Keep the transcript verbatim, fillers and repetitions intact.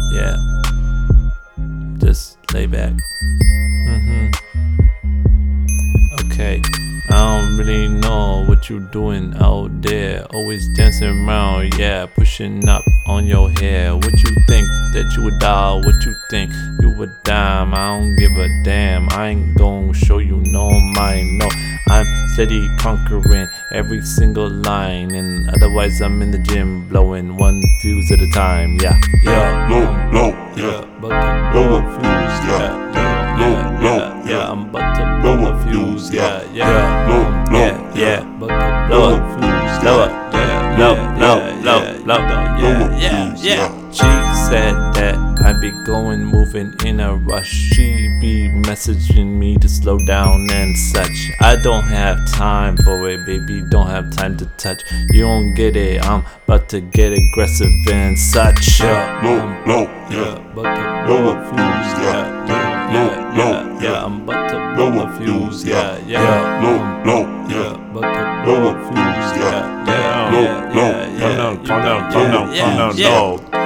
Yeah, just lay back. Mm-hmm. Okay, I don't really know what you doing out there. Always dancing around, yeah, pushing up on your hair. What you think that you a doll? What you think you a dime? I don't give a damn. I ain't gon' show you no mind, no. I'm steady conquering every single line, and otherwise I'm in the gym blowing one fuse at a time. Yeah, yeah, Low, low, yeah, about to blow a fuse. Yeah, yeah, yeah, yeah, yeah. I'm about to blow a fuse. Yeah, yeah, low, yeah, yeah. About to blow a fuse. Blow up, yeah, low, low, low, low, yeah, yeah, yeah. She said that I be going, moving in a rush. She be messaging me to slow down and such. I don't have time for it, baby, don't have time to touch. You don't get it, I'm about to get aggressive and such. Yeah, low, low, yeah, about to blow a fuse. Yeah, yeah, yeah, yeah, yeah. I'm about to blow a fuse. Yeah, yeah, low, low, yeah, about to blow a fuse. Yeah, yeah, yeah, yeah, yeah, calm down, calm down, calm down, yeah, calm down, yeah. no.